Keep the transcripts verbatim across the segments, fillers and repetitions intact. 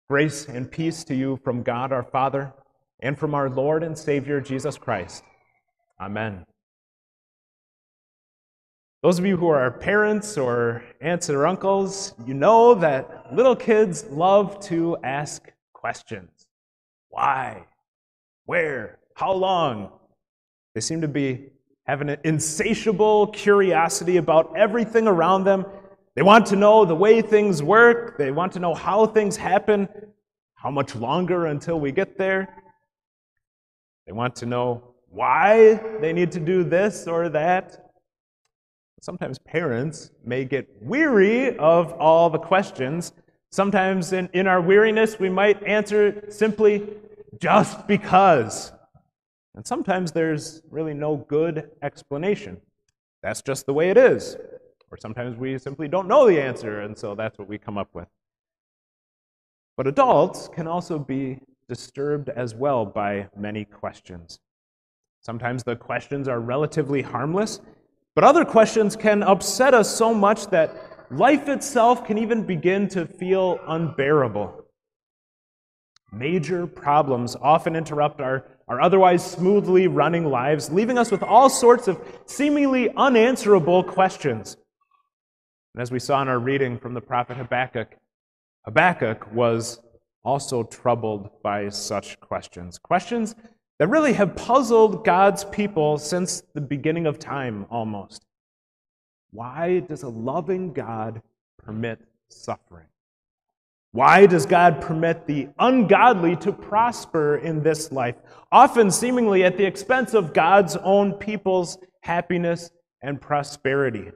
Grace and peace to you from God our Father and from our Lord and Savior Jesus Christ. Amen. Those of you who are parents or aunts or uncles, you know that little kids love to ask questions. Why? Where? How long? They seem to be having an insatiable curiosity about everything around them. They want to know the way things work. They want to know how things happen, how much longer until we get there. They want to know why they need to do this or that. Sometimes parents may get weary of all the questions. Sometimes in, in our weariness, we might answer simply, just because. And sometimes there's really no good explanation. That's just the way it is. Or sometimes we simply don't know the answer, and so that's what we come up with. But adults can also be disturbed as well by many questions. Sometimes the questions are relatively harmless, but other questions can upset us so much that life itself can even begin to feel unbearable. Major problems often interrupt our, our otherwise smoothly running lives, leaving us with all sorts of seemingly unanswerable questions. And as we saw in our reading from the prophet Habakkuk, Habakkuk was also troubled by such questions. Questions that really have puzzled God's people since the beginning of time, almost. Why does a loving God permit suffering? Why does God permit the ungodly to prosper in this life, often seemingly at the expense of God's own people's happiness and prosperity?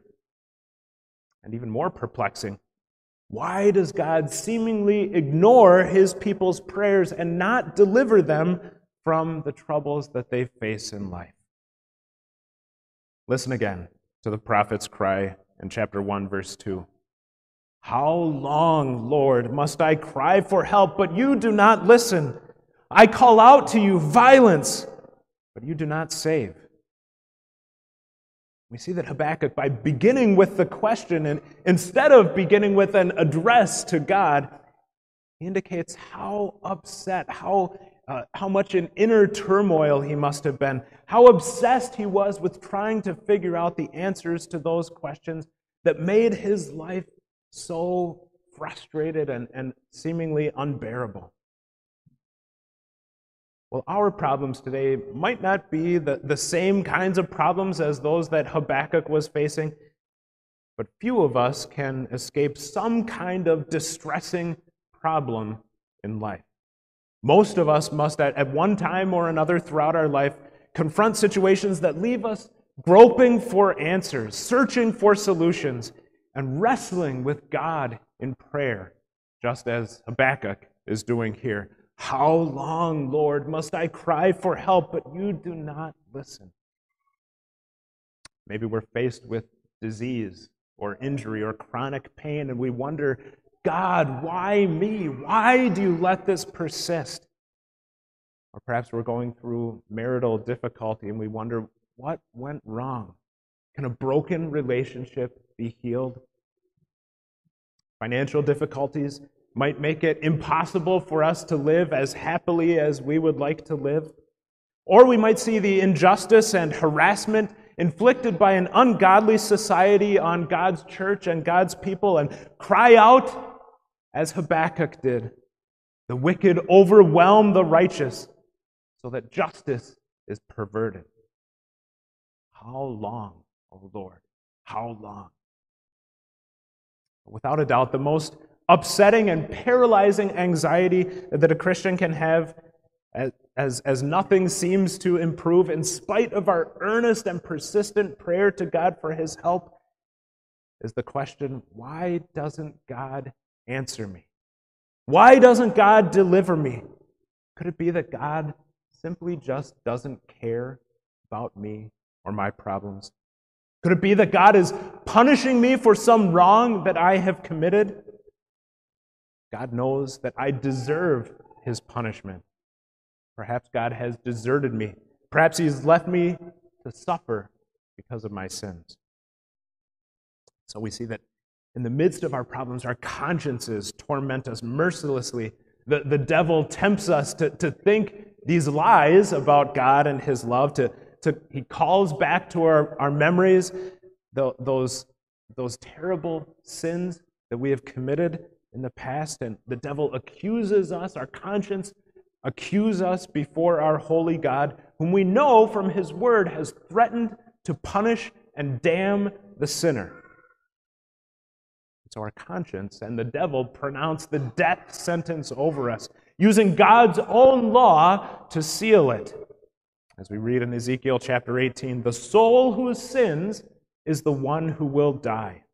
And even more perplexing, why does God seemingly ignore his people's prayers and not deliver them from the troubles that they face in life? Listen again to the prophet's cry in chapter one, verse two. How long, Lord, must I cry for help, but you do not listen? I call out to you violence, but you do not save. We see that Habakkuk, by beginning with the question, and instead of beginning with an address to God, he indicates how upset, how, uh, how much in inner turmoil he must have been, how obsessed he was with trying to figure out the answers to those questions that made his life so frustrated and, and seemingly unbearable. Well, our problems today might not be the, the same kinds of problems as those that Habakkuk was facing, but few of us can escape some kind of distressing problem in life. Most of us must, at, at one time or another throughout our life, confront situations that leave us groping for answers, searching for solutions, and wrestling with God in prayer, just as Habakkuk is doing here. How long, Lord, must I cry for help, but you do not listen? Maybe we're faced with disease or injury or chronic pain, and we wonder, God, why me? Why do you let this persist? Or perhaps we're going through marital difficulty, and we wonder, what went wrong? Can a broken relationship be healed? Financial difficulties might make it impossible for us to live as happily as we would like to live. Or we might see the injustice and harassment inflicted by an ungodly society on God's church and God's people and cry out, as Habakkuk did, the wicked overwhelm the righteous so that justice is perverted. How long, O Lord? How long? Without a doubt, the most upsetting and paralyzing anxiety that a Christian can have as, as, as nothing seems to improve in spite of our earnest and persistent prayer to God for his help is the question, why doesn't God answer me? Why doesn't God deliver me? Could it be that God simply just doesn't care about me or my problems? Could it be that God is punishing me for some wrong that I have committed? God knows that I deserve his punishment. Perhaps God has deserted me. Perhaps he's left me to suffer because of my sins. So we see that in the midst of our problems, our consciences torment us mercilessly The, the devil tempts us to, to think these lies about God and his love. To, to, he calls back to our, our memories the, those, those terrible sins that we have committed in the past, and the devil accuses us, our conscience accuses us before our holy God, whom we know from his word has threatened to punish and damn the sinner. So our conscience and the devil pronounce the death sentence over us, using God's own law to seal it. As we read in Ezekiel chapter eighteen, the soul who sins is the one who will die.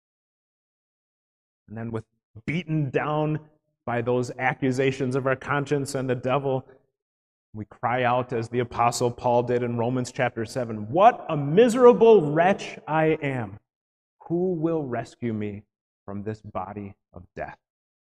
And then with beaten down by those accusations of our conscience and the devil, we cry out as the Apostle Paul did in Romans chapter seven, "What a miserable wretch I am! Who will rescue me from this body of death?"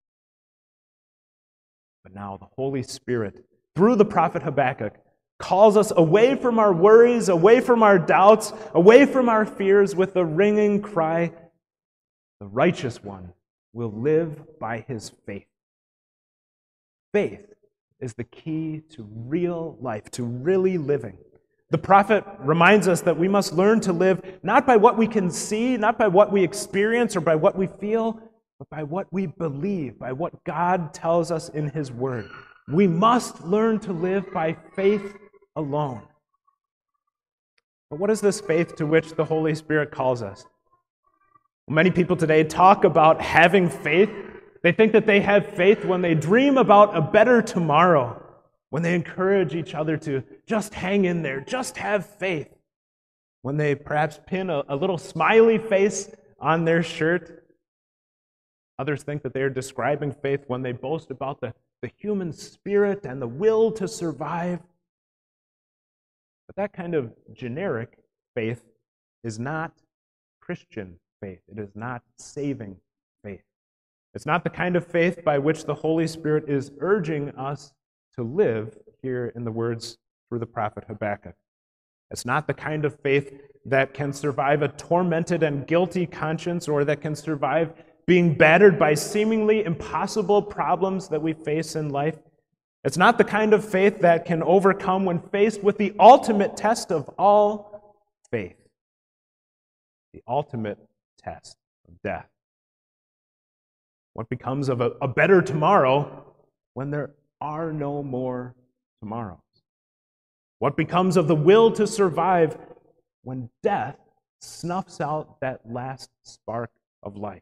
But now the Holy Spirit, through the prophet Habakkuk, calls us away from our worries, away from our doubts, away from our fears with the ringing cry, "The righteous one will live by his faith." Faith is the key to real life, to really living. The prophet reminds us that we must learn to live not by what we can see, not by what we experience or by what we feel, but by what we believe, by what God tells us in his word. We must learn to live by faith alone. But what is this faith to which the Holy Spirit calls us? Many people today talk about having faith. They think that they have faith when they dream about a better tomorrow, when they encourage each other to just hang in there, just have faith, when they perhaps pin a, a little smiley face on their shirt. Others think that they are describing faith when they boast about the, the human spirit and the will to survive. But that kind of generic faith is not Christian faith. It is not saving faith. It's not the kind of faith by which the Holy Spirit is urging us to live here in the words through the prophet Habakkuk. It's not the kind of faith that can survive a tormented and guilty conscience, or that can survive being battered by seemingly impossible problems that we face in life. It's not the kind of faith that can overcome when faced with the ultimate test of all faith, the ultimate test of death. What becomes of a, a better tomorrow when there are no more tomorrows? What becomes of the will to survive when death snuffs out that last spark of life?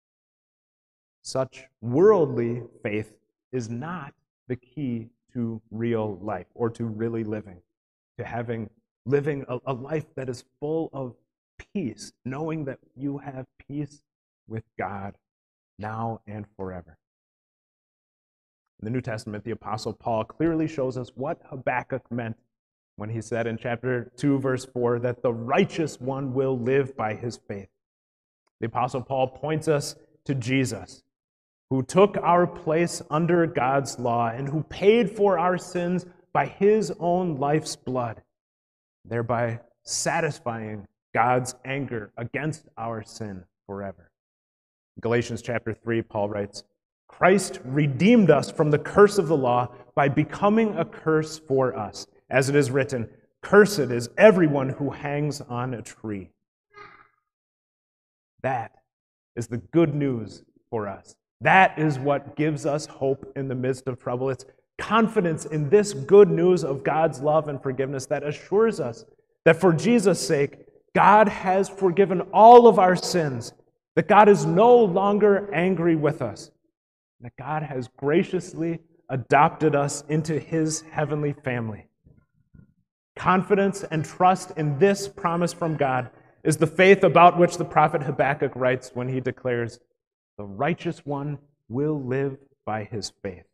Such worldly faith is not the key to real life, or to really living, to having living a, a life that is full of peace, knowing that you have peace with God now and forever. In the New Testament, the Apostle Paul clearly shows us what Habakkuk meant when he said in chapter two, verse four, that the righteous one will live by his faith. The Apostle Paul points us to Jesus, who took our place under God's law and who paid for our sins by his own life's blood, thereby satisfying God's anger against our sin forever. In Galatians chapter three, Paul writes, "Christ redeemed us from the curse of the law by becoming a curse for us. As it is written, 'Cursed is everyone who hangs on a tree.'" That is the good news for us. That is what gives us hope in the midst of trouble. It's confidence in this good news of God's love and forgiveness that assures us that for Jesus' sake, God has forgiven all of our sins, that God is no longer angry with us, that God has graciously adopted us into his heavenly family. Confidence and trust in this promise from God is the faith about which the prophet Habakkuk writes when he declares, "The righteous one will live by his faith."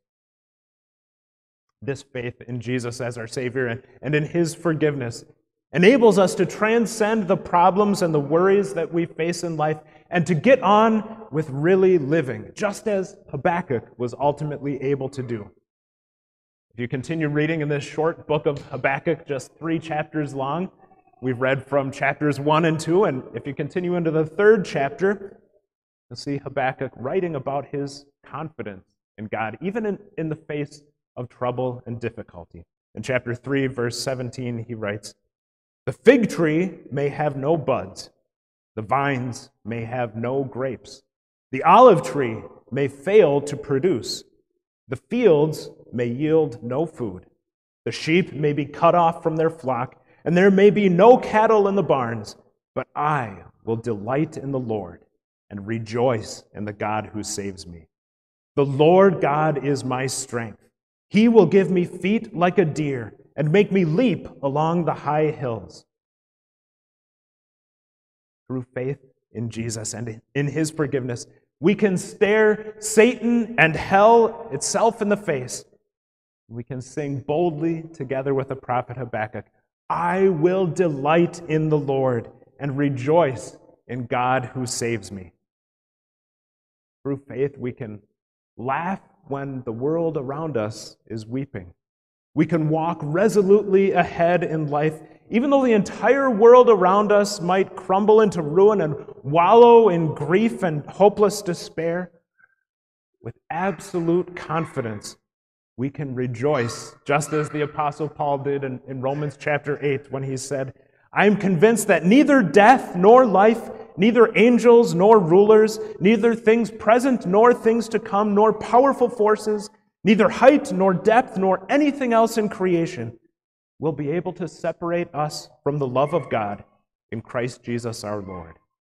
This faith in Jesus as our Savior and, and in his forgiveness enables us to transcend the problems and the worries that we face in life and to get on with really living, just as Habakkuk was ultimately able to do. If you continue reading in this short book of Habakkuk, just three chapters long, we've read from chapters one and two, and if you continue into the third chapter, you'll see Habakkuk writing about his confidence in God, even in, in the face of trouble and difficulty. In chapter three, verse seventeen, he writes, "The fig tree may have no buds, the vines may have no grapes, the olive tree may fail to produce, the fields may yield no food, the sheep may be cut off from their flock, and there may be no cattle in the barns, but I will delight in the Lord and rejoice in the God who saves me. The Lord God is my strength. He will give me feet like a deer and make me leap along the high hills." Through faith in Jesus and in his forgiveness, we can stare Satan and hell itself in the face. We can sing boldly together with the prophet Habakkuk, "I will delight in the Lord and rejoice in God who saves me." Through faith, we can laugh when the world around us is weeping. We can walk resolutely ahead in life, even though the entire world around us might crumble into ruin and wallow in grief and hopeless despair. With absolute confidence, we can rejoice, just as the Apostle Paul did in, in Romans chapter eight, when he said, "I am convinced that neither death nor life, neither angels nor rulers, neither things present nor things to come, nor powerful forces, neither height nor depth nor anything else in creation will be able to separate us from the love of God in Christ Jesus our Lord."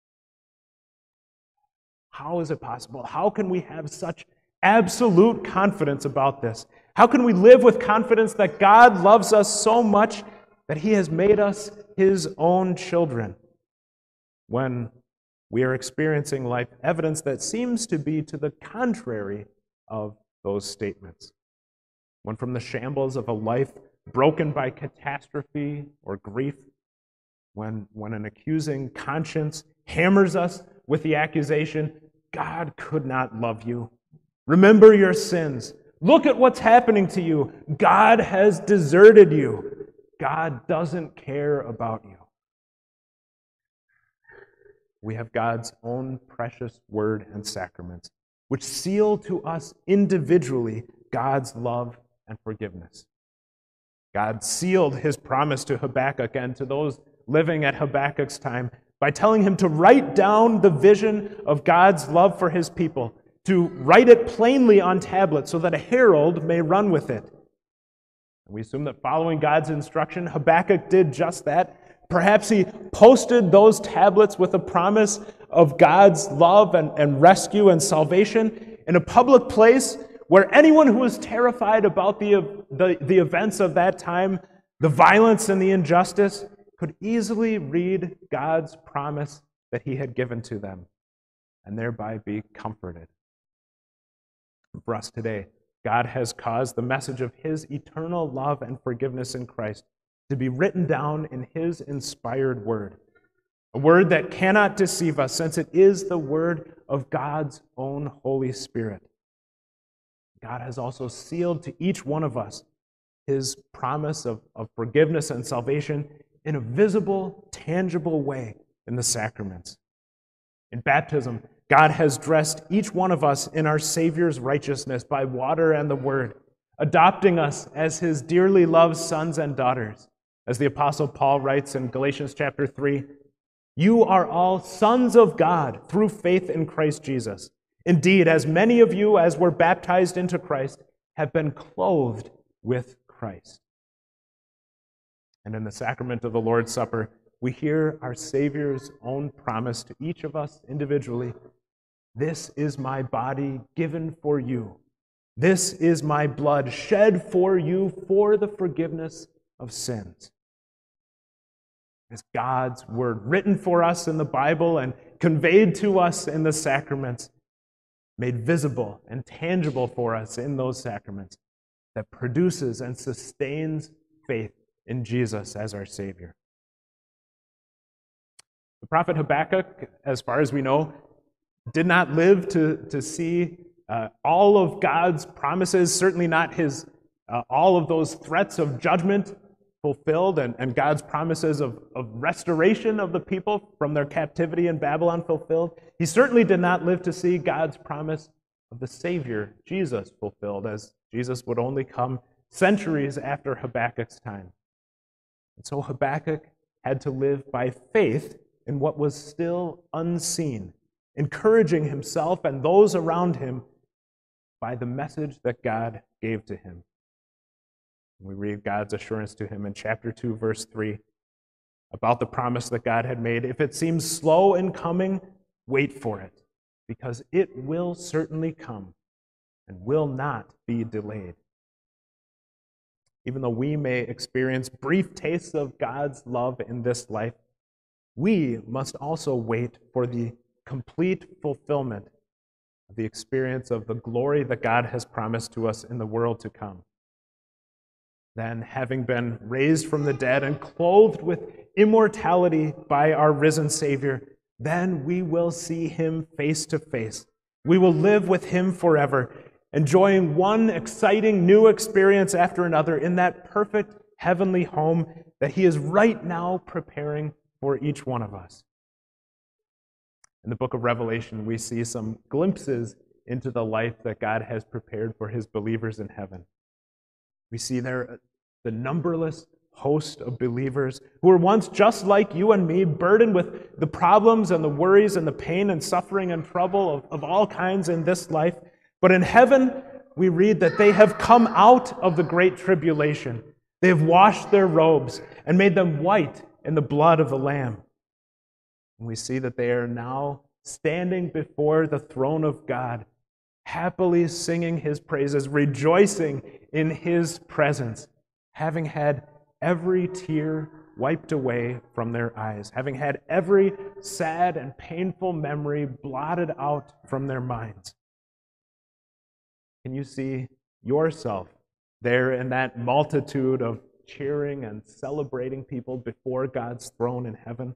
How is it possible? How can we have such absolute confidence about this? How can we live with confidence that God loves us so much that he has made us his own children, when we are experiencing life evidence that seems to be to the contrary of those statements? When from the shambles of a life broken by catastrophe or grief, when, when an accusing conscience hammers us with the accusation, "God could not love you. Remember your sins. Look at what's happening to you. God has deserted you. God doesn't care about you." We have God's own precious word and sacraments, which seal to us individually God's love and forgiveness. God sealed his promise to Habakkuk and to those living at Habakkuk's time by telling him to write down the vision of God's love for his people, to write it plainly on tablets so that a herald may run with it. We assume that following God's instruction, Habakkuk did just that. Perhaps he posted those tablets with a promise of God's love and, and rescue and salvation in a public place where anyone who was terrified about the, the, the events of that time, the violence and the injustice, could easily read God's promise that he had given to them and thereby be comforted. For us today, God has caused the message of his eternal love and forgiveness in Christ to be written down in his inspired word, a word that cannot deceive us, since it is the word of God's own Holy Spirit. God has also sealed to each one of us his promise of, of forgiveness and salvation in a visible, tangible way in the sacraments. In baptism, God has dressed each one of us in our Savior's righteousness by water and the Word, adopting us as his dearly loved sons and daughters. As the Apostle Paul writes in Galatians chapter three, "You are all sons of God through faith in Christ Jesus. Indeed, as many of you as were baptized into Christ have been clothed with Christ." And in the sacrament of the Lord's Supper, we hear our Savior's own promise to each of us individually: "This is my body given for you. This is my blood shed for you for the forgiveness of sins." It's God's word written for us in the Bible and conveyed to us in the sacraments, made visible and tangible for us in those sacraments, that produces and sustains faith in Jesus as our Savior. The prophet Habakkuk, as far as we know, did not live to, to see uh, all of God's promises, certainly not his uh, all of those threats of judgment fulfilled and, and God's promises of, of restoration of the people from their captivity in Babylon fulfilled. He certainly did not live to see God's promise of the Savior Jesus fulfilled, as Jesus would only come centuries after Habakkuk's time. And so Habakkuk had to live by faith in what was still unseen, encouraging himself and those around him by the message that God gave to him. We read God's assurance to him in chapter two, verse three, about the promise that God had made. If it seems slow in coming, wait for it, because it will certainly come and will not be delayed. Even though we may experience brief tastes of God's love in this life, we must also wait for the complete fulfillment of the experience of the glory that God has promised to us in the world to come. Then, having been raised from the dead and clothed with immortality by our risen Savior, then we will see him face to face. We will live with him forever, enjoying one exciting new experience after another in that perfect heavenly home that he is right now preparing for each one of us. In the book of Revelation, we see some glimpses into the life that God has prepared for his believers in heaven. We see there the numberless host of believers who were once just like you and me, burdened with the problems and the worries and the pain and suffering and trouble of, of all kinds in this life. But in heaven, we read that they have come out of the great tribulation. They have washed their robes and made them white in the blood of the Lamb. And we see that they are now standing before the throne of God, happily singing his praises, rejoicing in his presence, having had every tear wiped away from their eyes, having had every sad and painful memory blotted out from their minds. Can you see yourself there in that multitude of cheering and celebrating people before God's throne in heaven?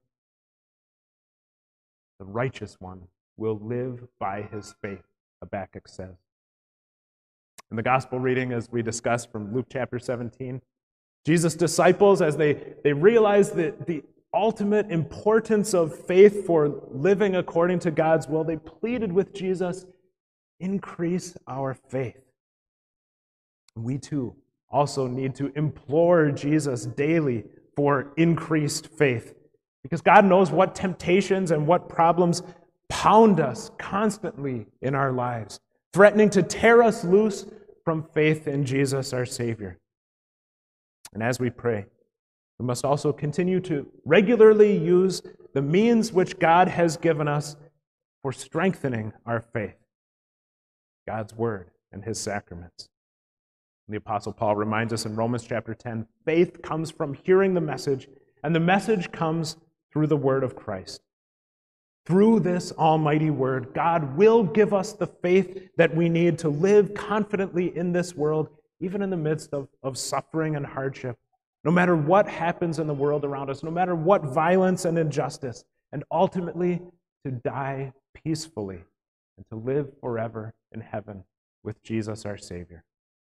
The righteous one will live by his faith, Habakkuk says. In the gospel reading, as we discussed from Luke chapter seventeen, Jesus' disciples, as they, they realized the, the ultimate importance of faith for living according to God's will, they pleaded with Jesus, increase our faith. We too also need to implore Jesus daily for increased faith, because God knows what temptations and what problems pound us constantly in our lives, threatening to tear us loose from faith in Jesus, our Savior. And as we pray, we must also continue to regularly use the means which God has given us for strengthening our faith, God's Word and his sacraments. The Apostle Paul reminds us in Romans chapter ten, faith comes from hearing the message, and the message comes through the word of Christ. Through this almighty word, God will give us the faith that we need to live confidently in this world, even in the midst of, of suffering and hardship, no matter what happens in the world around us, no matter what violence and injustice, and ultimately to die peacefully and to live forever in heaven with Jesus our Savior.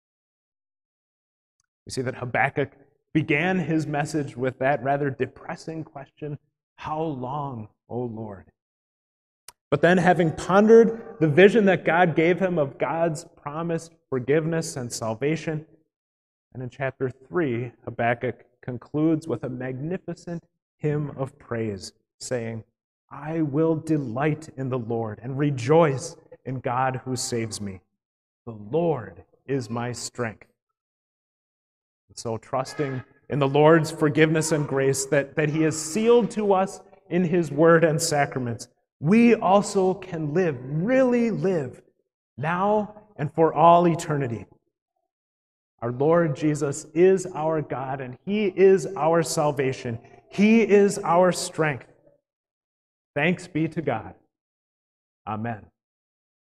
We see that Habakkuk began his message with that rather depressing question, how long, O Lord? But then, having pondered the vision that God gave him of God's promised forgiveness and salvation, and in chapter three, Habakkuk concludes with a magnificent hymn of praise, saying, I will delight in the Lord and rejoice in God who saves me. The Lord is my strength. And so, trusting in the Lord's forgiveness and grace that, that he has sealed to us in his word and sacraments, we also can live, really live, now and for all eternity. Our Lord Jesus is our God, and he is our salvation. He is our strength. Thanks be to God. Amen.